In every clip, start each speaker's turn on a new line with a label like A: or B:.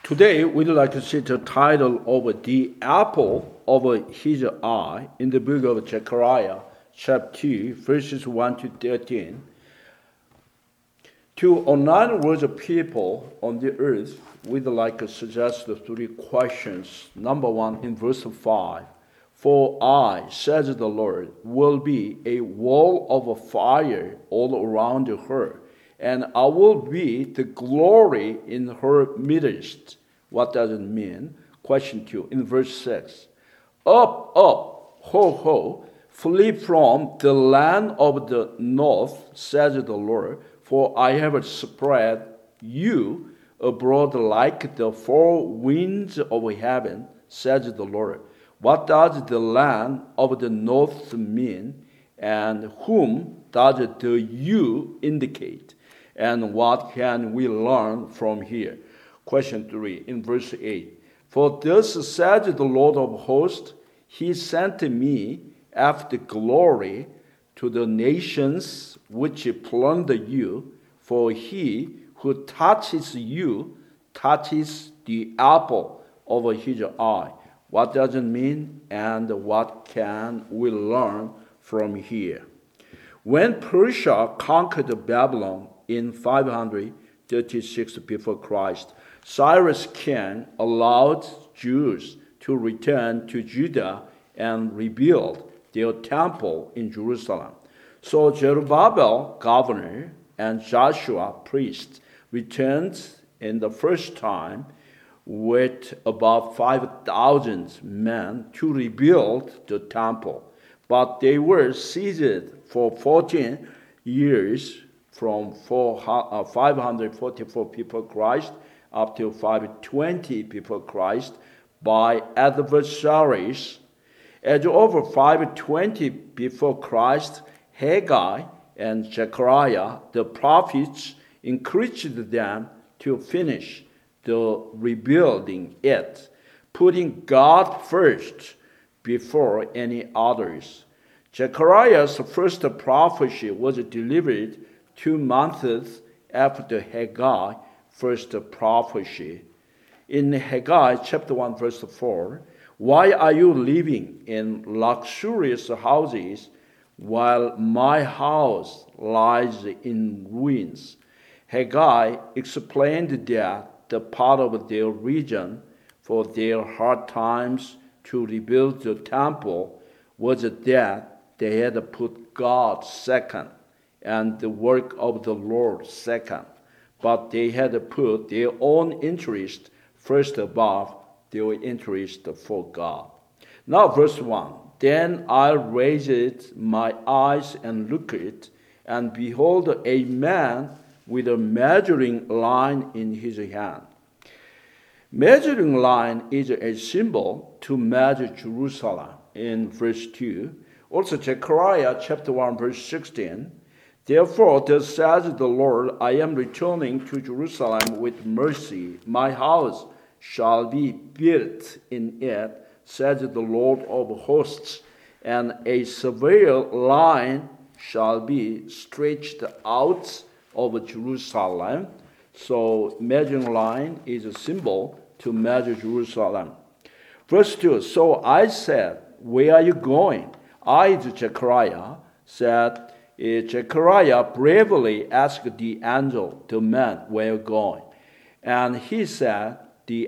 A: Today, we'd like to see the title of The Apple of His Eye in the book of Zechariah, chapter 2, verses 1 to 13. To online words of people on the earth, we'd like to suggest the three questions. Number one, in verse 5, "For I, says the Lord, will be a wall of fire all around her, and I will be the glory in her midst." What does it mean? Question 2, in verse 6. "Up, up, ho, ho, flee from the land of the north, says the Lord, for I have spread you abroad like the four winds of heaven, says the Lord." What does the land of the north mean? And whom does the you indicate? And what can we learn from here? Question 3, in verse 8. "For thus says the Lord of hosts, He sent me after glory to the nations which plunder you, for he who touches you touches the apple of His eye." What does it mean, and what can we learn from here? When Persia conquered Babylon in 536 before Christ, Cyrus king allowed Jews to return to Judah and rebuild their temple in Jerusalem. So Zerubbabel, governor, and Joshua, priest, returned in the first time with about 5,000 men to rebuild the temple. But they were seized for 14 years from 544 before Christ up to 520 before Christ by adversaries. As over 520 before Christ, Haggai and Zechariah, the prophets, encouraged them to finish the rebuilding it, putting God first before any others. Zechariah's first prophecy was delivered 2 months after Haggai first prophecy. In Haggai chapter 1 verse 4, "Why are you living in luxurious houses while my house lies in ruins?" Haggai explained that the part of their region for their hard times to rebuild the temple was that they had put God second and the work of the Lord second. But they had put their own interest first above their interest for God. Now verse 1, "Then I raised my eyes and looked, and behold, a man with a measuring line in his hand." Measuring line is a symbol to measure Jerusalem in verse 2. Also Zechariah chapter 1 verse 16, "Therefore thus says the Lord, I am returning to Jerusalem with mercy. My house shall be built in it, says the Lord of hosts, and a severe line shall be stretched out of Jerusalem." So measuring line is a symbol to measure Jerusalem. Verse 2, "So I said, where are you going?" I, Zechariah, said, Zechariah bravely asked the angel, the man, "Where are you going?" And he said, the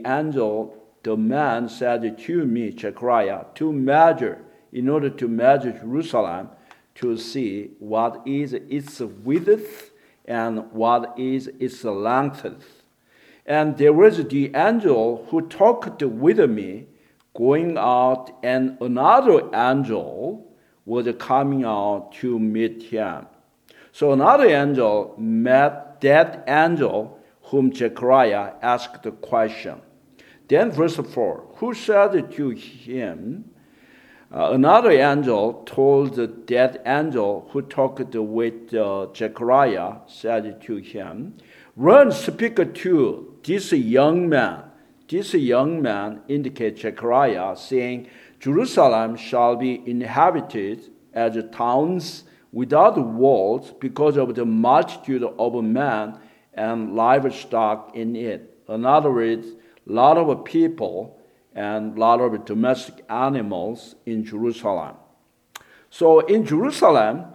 A: man said to me, Zechariah, "To measure, in order to measure Jerusalem, to see what is its width and what is its length." And there was the angel who talked with me going out, and another angel was coming out to meet him. So another angel met that angel whom Zechariah asked the question. Then verse 4, "Who said to him?" Another angel told that angel who talked with Zechariah, said to him, "Run, speak to this young man." This young man indicates Zechariah, saying, "Jerusalem shall be inhabited as towns without walls because of the multitude of men and livestock in it." In other words, a lot of people and a lot of domestic animals in Jerusalem. So in Jerusalem,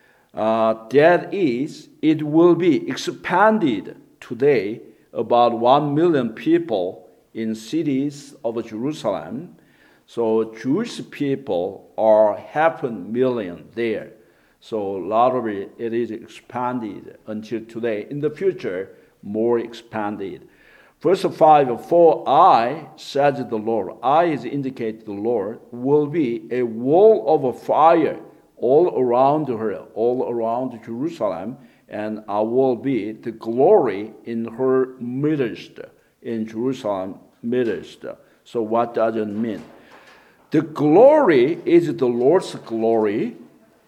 A: it will be expanded today about 1 million people in cities of Jerusalem. So Jewish people are 500,000 there. So a lot of it is expanded until today. In the future, more expanded. Verse 5, for I, says the Lord, I is indicate the Lord, will be a wall of fire all around her, all around Jerusalem, and I will be the glory in her midst, in Jerusalem midst. So what does it mean? The glory is the Lord's glory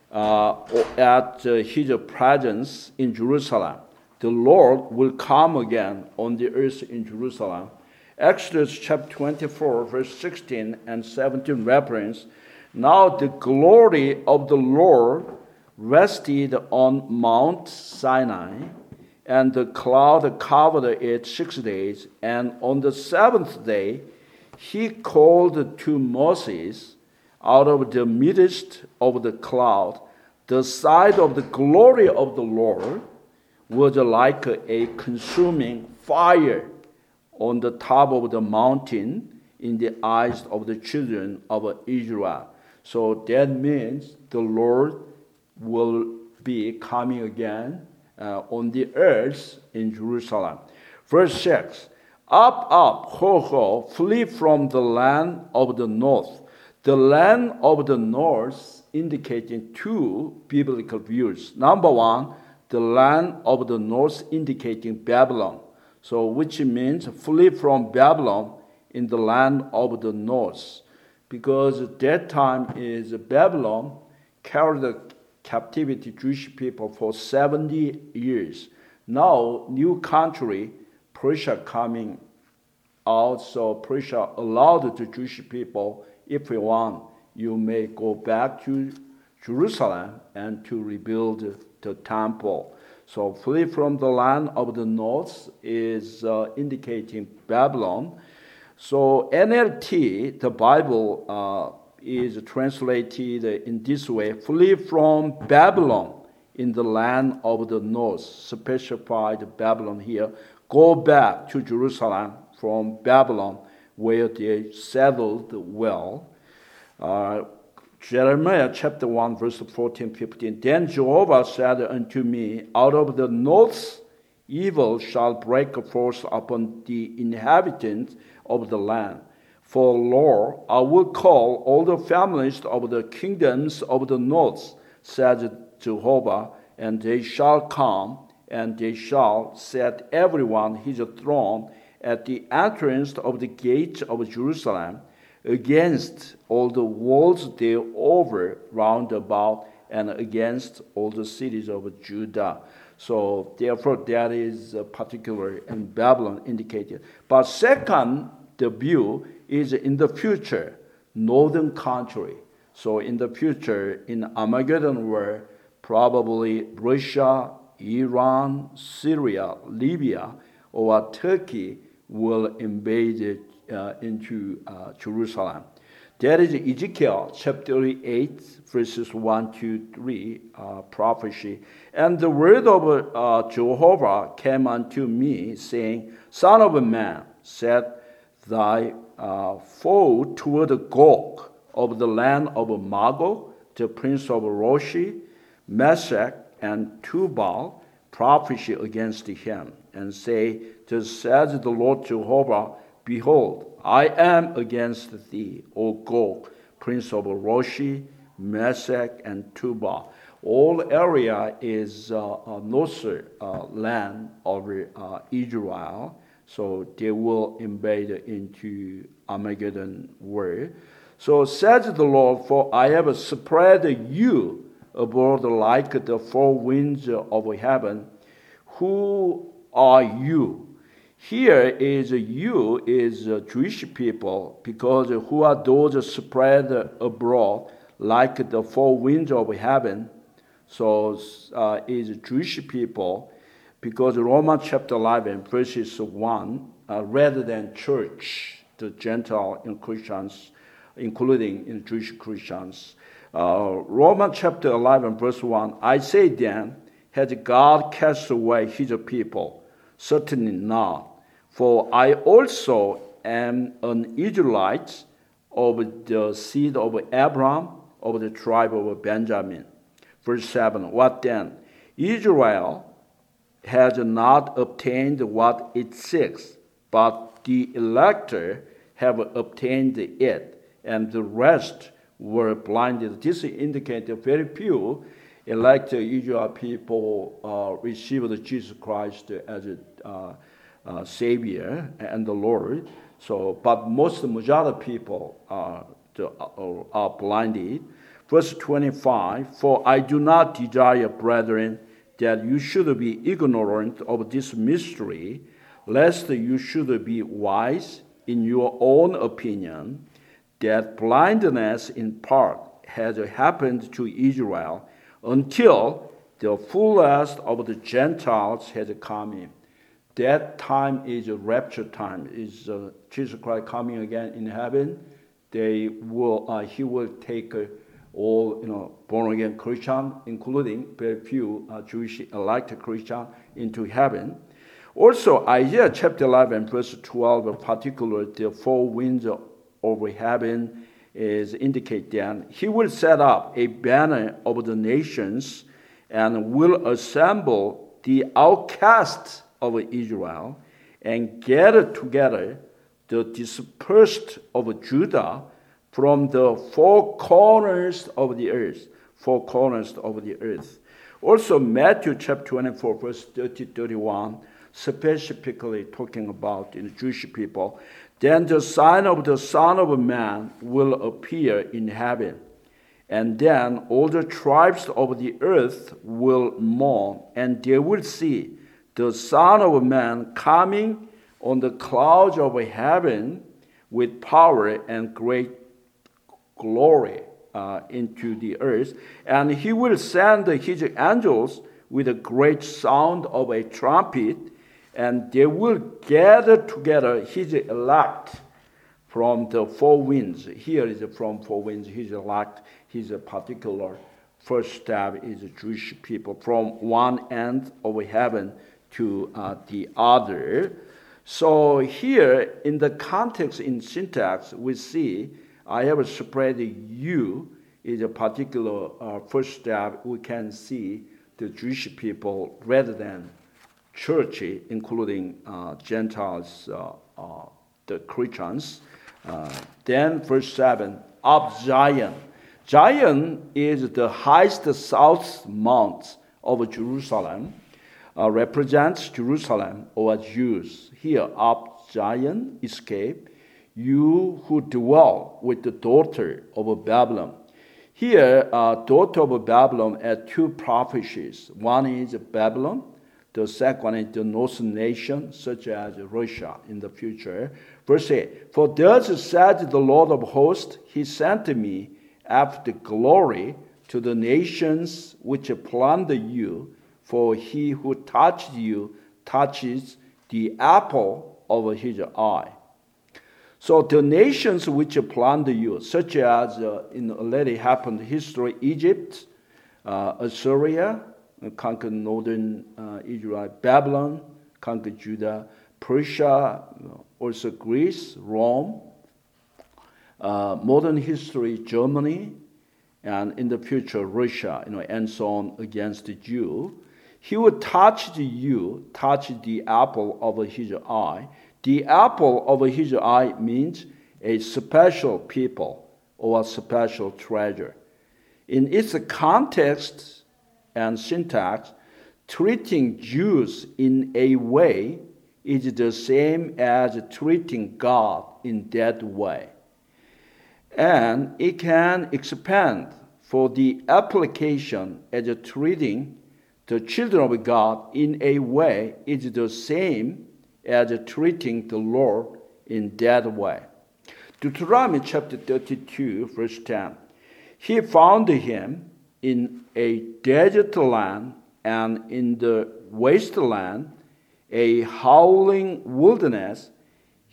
A: at his presence in Jerusalem. The Lord will come again on the earth in Jerusalem. Exodus chapter 24, verse 16 and 17 reference, now the glory of the Lord rested on Mount Sinai, and the cloud covered it 6 days, and on the seventh day he called to Moses out of the midst of the cloud. The sight of the glory of the Lord was like a consuming fire on the top of the mountain in the eyes of the children of Israel. So that means the Lord will be coming again on the earth in Jerusalem. Verse 6, up, ho, ho, flee from the land of the north. The land of the north indicating two biblical views. Number one, the land of the north indicating Babylon. So which means flee from Babylon in the land of the north. Because at that time is Babylon carried the captivity Jewish people for 70 years. Now, new country, Persia coming out, so Persia allowed the Jewish people, if you want, you may go back to Jerusalem and to rebuild the temple. So flee from the land of the north is indicating Babylon. So NLT, the Bible, is translated in this way, flee from Babylon in the land of the north, specified Babylon here, go back to Jerusalem from Babylon where they settled well. Jeremiah chapter 1 verse 14, 15, then Jehovah said unto me, out of the north evil shall break forth upon the inhabitants of the land. For lo, I will call all the families of the kingdoms of the north, says Jehovah, and they shall come, and they shall set everyone his throne at the entrance of the gate of Jerusalem, against all the walls thereover round about, and against all the cities of Judah. So therefore that is particular in Babylon indicated. But second, the view is in the future, northern country. So in the future, in Armageddon war, probably Russia, Iran, Syria, Libya, or Turkey will invade into Jerusalem. That is Ezekiel chapter 38, verses 1 to 3, prophecy. And the word of Jehovah came unto me, saying, Son of a man, set thy foe toward Gog of the land of Magog, the prince of Roshi, Meshech, and Tubal, prophecy against him, and say, thus says the Lord Jehovah, behold, I am against thee, O Gog, prince of Roshi, Meshech, and Tubal. All area is north land of Israel, so they will invade into Armageddon war. So says the Lord, for I have spread you abroad like the four winds of heaven. Who are you? Here is you is Jewish people, because who are those spread abroad like the four winds of heaven? So is Jewish people, because Romans chapter 11 verses 1 rather than church, the Gentile and Christians, including in Jewish Christians. Romans chapter 11, verse 1, I say then, has God cast away his people? Certainly not. For I also am an Israelite of the seed of Abraham, of the tribe of Benjamin. Verse 7, what then? Israel has not obtained what it seeks, but the elector have obtained it, and the rest were blinded. This indicates very few elected Israel people received Jesus Christ as a Savior and the Lord. So, but most majority people are blinded. Verse 25, for I do not desire, brethren, that you should be ignorant of this mystery, lest you should be wise in your own opinion, that blindness in part has happened to Israel until the fullness of the Gentiles has come in. That time is a rapture time. Is Jesus Christ coming again in heaven? He will take all born again Christian, including very few Jewish elected Christian, into heaven. Also, Isaiah chapter 11, verse 12, particularly the four winds over heaven is indicate that he will set up a banner over the nations and will assemble the outcasts of Israel and gather together the dispersed of Judah from the four corners of the earth. Four corners of the earth. Also, Matthew chapter 24, verse 30-31, specifically talking about the Jewish people. Then the sign of the Son of Man will appear in heaven. And then all the tribes of the earth will mourn, and they will see the Son of Man coming on the clouds of heaven with power and great glory into the earth. And he will send his angels with a great sound of a trumpet, and they will gather together his elect from the four winds. Here is from four winds, his elect, his particular first step is Jewish people from one end of heaven to the other. So here in the context, in syntax, we see I have spread you is a particular first step. We can see the Jewish people rather than church, including Gentiles, the Christians. Then verse 7, of Zion. Zion is the highest south mount of Jerusalem, represents Jerusalem or Jews. Here, of Zion escape, you who dwell with the daughter of Babylon. Here, daughter of Babylon are two prophecies. One is Babylon. The second is the northern nation, such as Russia in the future. Verse 8, for thus said the Lord of hosts, he sent me after glory to the nations which plunder you, for he who touched you touches the apple of his eye. So the nations which plunder you, such as in already happened history, Egypt, Assyria, conquered northern Israel, Babylon, conquered Judah, Persia, also Greece, Rome, modern history, Germany, and in the future, Russia, and so on against the Jew. He will touch the apple of his eye. The apple of his eye means a special people or a special treasure. In its context and syntax, treating Jews in a way is the same as treating God in that way. And it can expand for the application as treating the children of God in a way is the same as treating the Lord in that way. Deuteronomy chapter 32, verse 10. He found him in a desert land and in the wasteland, a howling wilderness,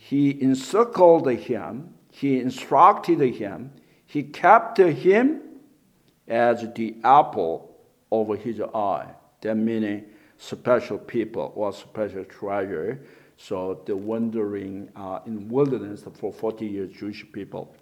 A: He encircled him, he instructed him, he kept him as the apple of his eye. That meaning special people or special treasure. So the wandering in wilderness for 40 years, Jewish people.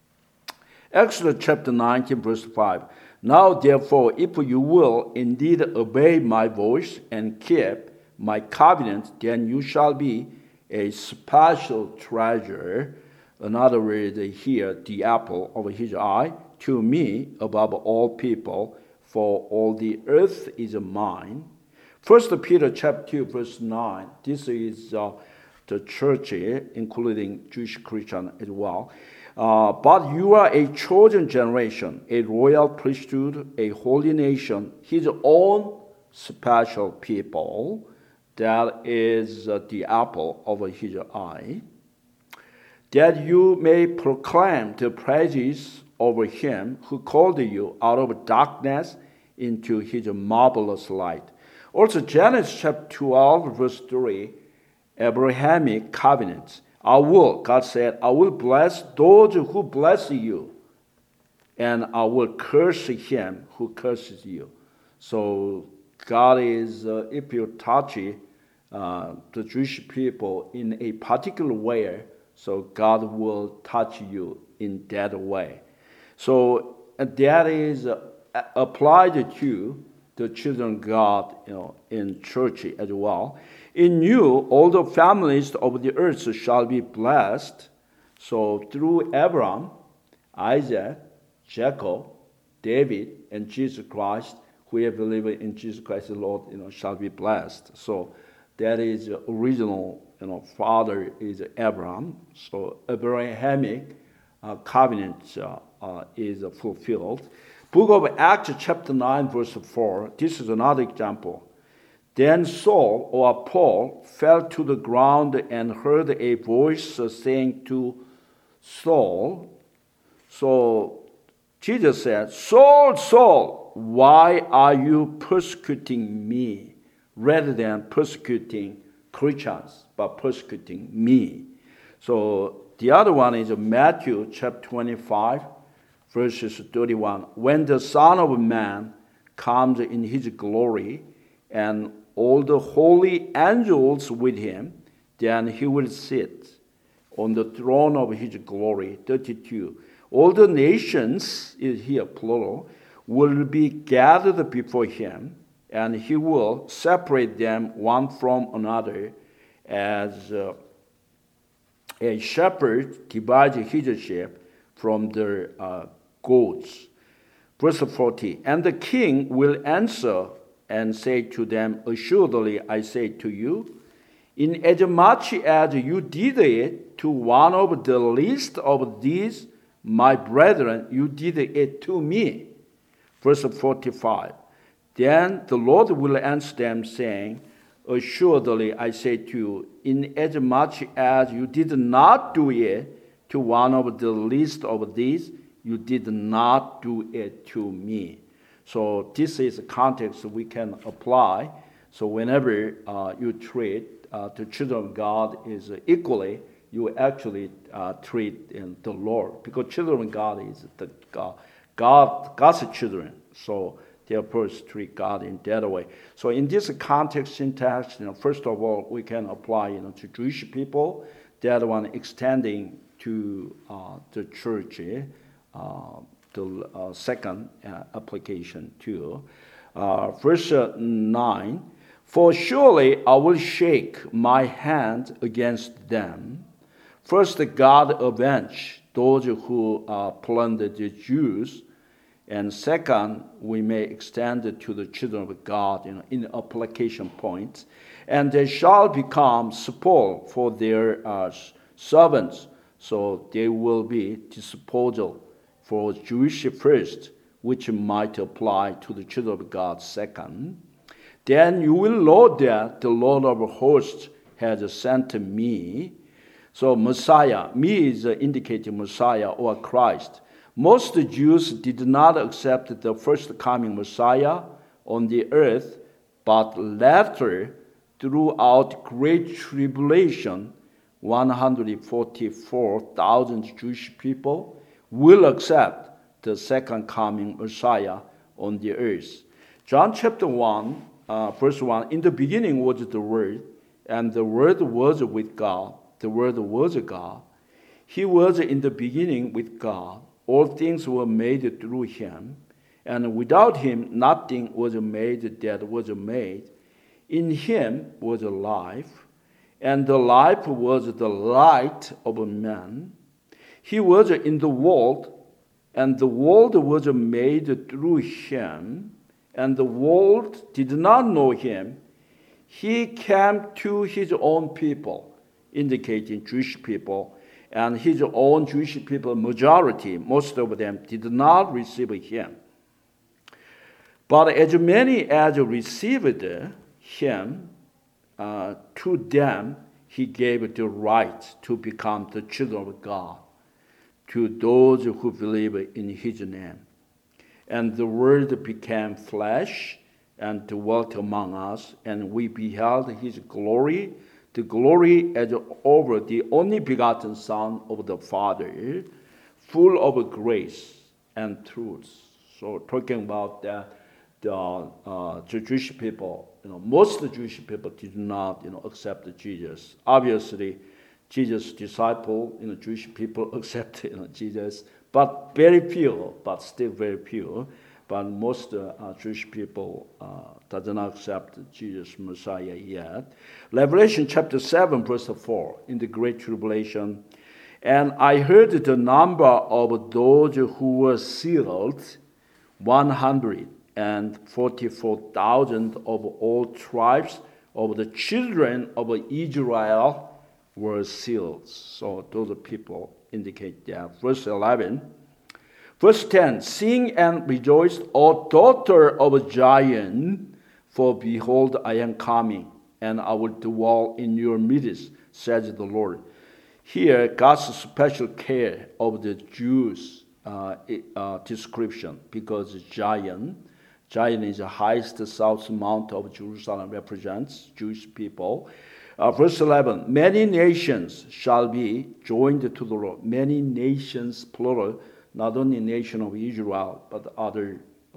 A: Exodus chapter 19, verse 5. Now therefore, if you will indeed obey my voice and keep my covenant, then you shall be a special treasure. In other words, here, the apple of his eye, to me above all people, for all the earth is mine. 1 Peter chapter 2, verse 9. This is the church, including Jewish Christian as well. But you are a chosen generation, a royal priesthood, a holy nation, his own special people. That is the apple of his eye. That you may proclaim the praises of him who called you out of darkness into his marvelous light. Also, Genesis chapter 12, verse 3, Abrahamic covenants. God said, I will bless those who bless you, and I will curse him who curses you. So God is, if you touch the Jewish people in a particular way, so God will touch you in that way. So that is applied to the children of God, in church as well. In you, all the families of the earth shall be blessed. So through Abraham, Isaac, Jacob, David, and Jesus Christ, whoever believes in Jesus Christ the Lord, shall be blessed. So that is original, father is Abraham. So Abrahamic covenant is fulfilled. Book of Acts chapter 9 verse 4. This is another example. Then Saul or Paul fell to the ground and heard a voice saying to Saul. So Jesus said, Saul, Saul, why are you persecuting me? Rather than persecuting Christians, but persecuting me. So the other one is Matthew chapter 25, verses 31. When the Son of Man comes in his glory, and all the holy angels with him, then he will sit on the throne of his glory. 32. All the nations, is here plural, will be gathered before him, and he will separate them one from another, as a shepherd divides his sheep from the goats. Verse 40. And the king will answer and say to them, assuredly I say to you, inasmuch as you did it to one of the least of these my brethren, you did it to me. Verse 45. Then the Lord will answer them, saying, assuredly I say to you, inasmuch as you did not do it to one of the least of these, you did not do it to me. So this is a context we can apply. So whenever you treat the children of God is equally, you actually treat the Lord, because children of God is God's children. So therefore treat God in that way. So in this context syntax, first of all we can apply to Jewish people. The other one extending to the church. The second application too. Verse 9, for surely I will shake my hand against them. First, God avenge those who plundered the Jews, and second, we may extend it to the children of God in application points. And they shall become spoil for their servants, so they will be disposal for Jewish first, which might apply to the children of God second. Then you will know that the Lord of hosts has sent me. So Messiah, me is indicating Messiah or Christ. Most Jews did not accept the first coming Messiah on the earth, but later, throughout great tribulation, 144,000 Jewish people will accept the second coming Messiah on the earth. John chapter 1, verse 1, in the beginning was the Word, and the Word was with God. The Word was God. He was in the beginning with God. All things were made through him, and without him nothing was made that was made. In him was life, and the life was the light of men. He was in the world, and the world was made through him, and the world did not know him. He came to his own people, indicating Jewish people, and his own Jewish people, majority, most of them, did not receive him. But as many as received him, to them he gave the right to become the children of God, to those who believe in his name. And the Word became flesh and dwelt among us, and we beheld his glory, the glory as over the only begotten Son of the Father, full of grace and truth. So talking about the Jewish people, most of the Jewish people did not, accept Jesus. Obviously, Jesus' disciple, Jewish people accepted Jesus, but very few, but still very few. But most Jewish people does not accept Jesus Messiah yet. Revelation chapter 7, verse 4, in the Great Tribulation, and I heard the number of those who were sealed, 144,000 of all tribes of the children of Israel were sealed. So those people indicate that. Verse 11. Verse 10, sing and rejoice, O daughter of Zion, for behold, I am coming, and I will dwell in your midst, says the Lord. Here, God's special care of the Jews description, because Zion is the highest south mount of Jerusalem, represents Jewish people. Verse 11, many nations shall be joined to the Lord. Many nations, plural, not only nation of Israel, but other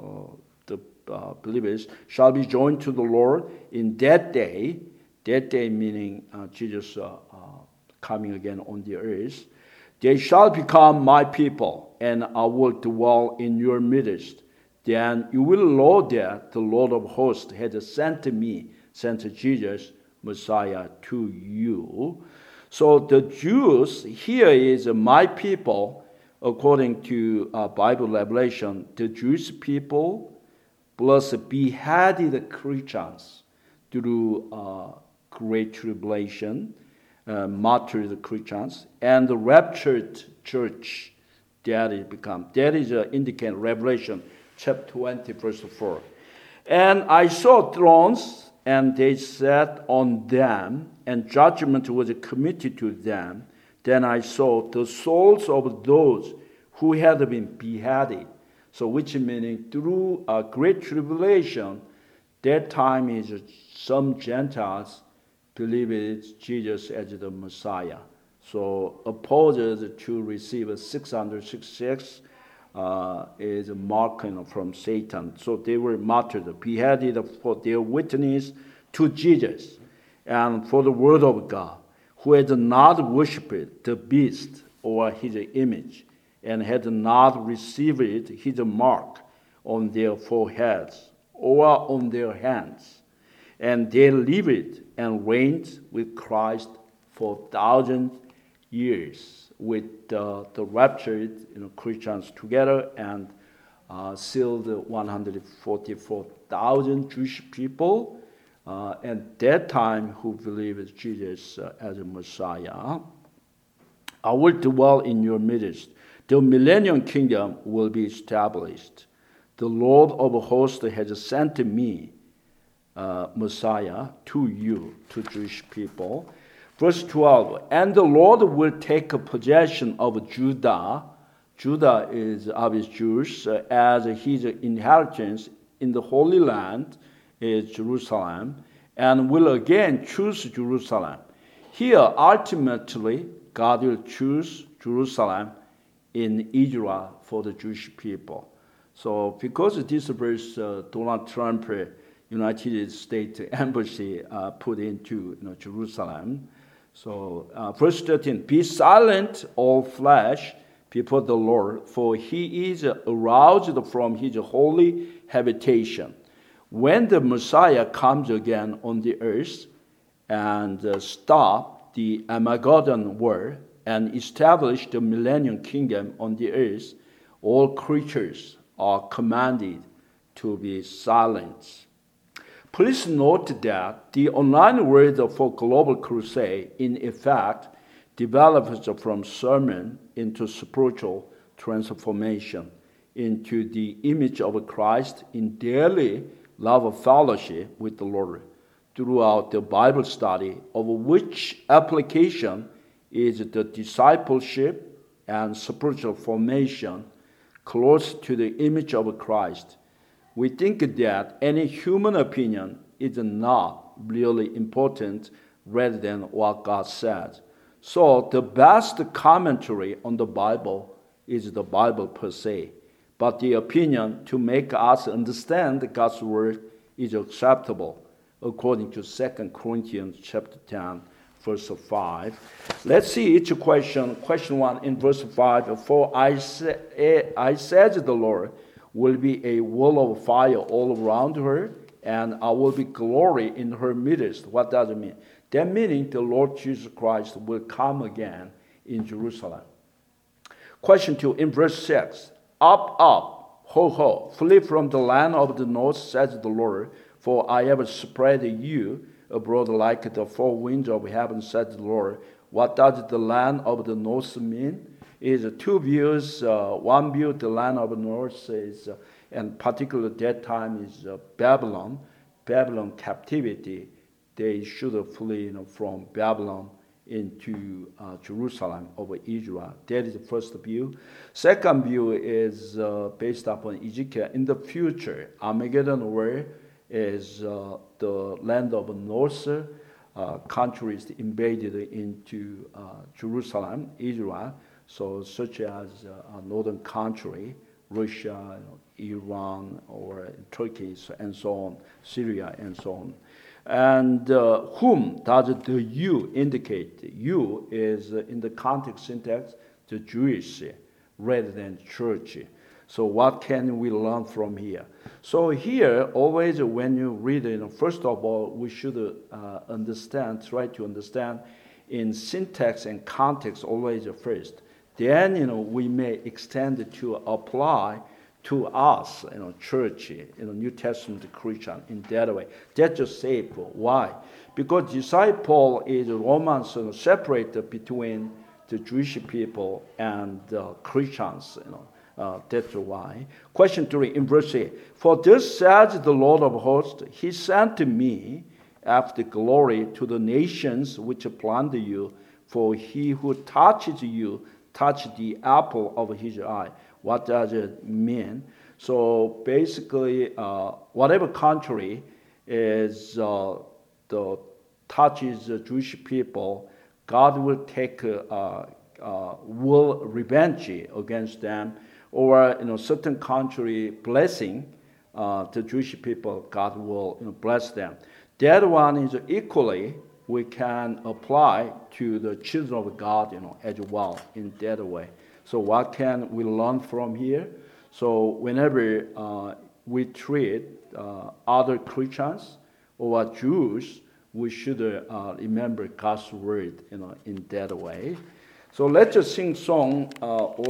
A: believers, shall be joined to the Lord in that day meaning Jesus coming again on the earth. They shall become my people, and I will dwell in your midst. Then you will know that the Lord of hosts had sent Jesus, Messiah, to you. So the Jews, here is my people, according to Bible revelation, the Jewish people plus beheaded Christians through Great Tribulation, martyred Christians, and the raptured church that is indicated Revelation chapter 20, verse 4. And I saw thrones, and they sat on them, and judgment was committed to them. Then I saw the souls of those who had been beheaded. So which meaning through a great tribulation, that time is some Gentiles believed Jesus as the Messiah. So opposed to receive 666 is a mark from Satan. So they were martyred, beheaded for their witness to Jesus and for the word of God, who had not worshipped the beast or his image, and had not received his mark on their foreheads or on their hands. And they lived and reigned with Christ for 1,000 years, with the raptured Christians together, and sealed 144,000 Jewish people at that time who believed Jesus as a Messiah. I will dwell in your midst. The millennium kingdom will be established. The Lord of hosts has sent me, Messiah, to you, to Jewish people. Verse 12, and the Lord will take possession of Judah. Judah is obviously Jewish, as his inheritance in the Holy Land is Jerusalem, and will again choose Jerusalem. Here, ultimately, God will choose Jerusalem in Israel for the Jewish people. So because this verse, Donald Trump, United States Embassy put into Jerusalem. So verse 13, be silent, all flesh, before the Lord, for he is aroused from his holy habitation. When the Messiah comes again on the earth and stop the Armageddon war and establish the millennium kingdom on the earth, all creatures are commanded to be silent. Please note that the online word for Global Crusade, in effect, develops from sermon into spiritual transformation, into the image of Christ in daily love of fellowship with the Lord, throughout the Bible study, of which application is the discipleship and spiritual formation close to the image of Christ. We think that any human opinion is not really important rather than what God says. So the best commentary on the Bible is the Bible per se. But the opinion to make us understand God's word is acceptable, according to 2 Corinthians chapter 10, verse 5. Let's see each question. Question 1 in verse 5. For I said the Lord will be a wall of fire all around her, and I will be glory in her midst. What does it mean? That meaning the Lord Jesus Christ will come again in Jerusalem. Question 2 in verse 6. Up, up, ho, ho, flee from the land of the north, says the Lord, for I have spread you abroad like the four winds of heaven, says the Lord. What does the land of the north mean? It is two views. One view, the land of the north is, and particularly that time is Babylon captivity. They should have flee from Babylon into Jerusalem over Israel. That is the first view. Second view is based upon Ezekiel. In the future, Armageddon war is the land of north countries invaded into Jerusalem, Israel, so such as a northern country, Russia, Iran, or Turkey, and so on, Syria, and so on. And whom does the you indicate? You is in the context syntax, the Jewish rather than church. So what can we learn from here? So here, always when you read it, first of all, we should try to understand in syntax and context always first. Then, we may extend it to apply to us, church, New Testament Christian in that way. That's just safe. Why? Because disciple is Romans separate between the Jewish people and Christians, that's why. Question 3 in verse 8. For this says the Lord of hosts, he sent me after glory to the nations which plunder you, for he who touches you touched the apple of his eye. What does it mean? So basically, whatever country is touches the Jewish people, God will take will revenge against them, or certain country blessing the Jewish people, God will bless them. That one is equally we can apply to the children of God, as well in that way. So what can we learn from here? So whenever we treat other Christians or Jews, we should remember God's word, in that way. So let's just sing song.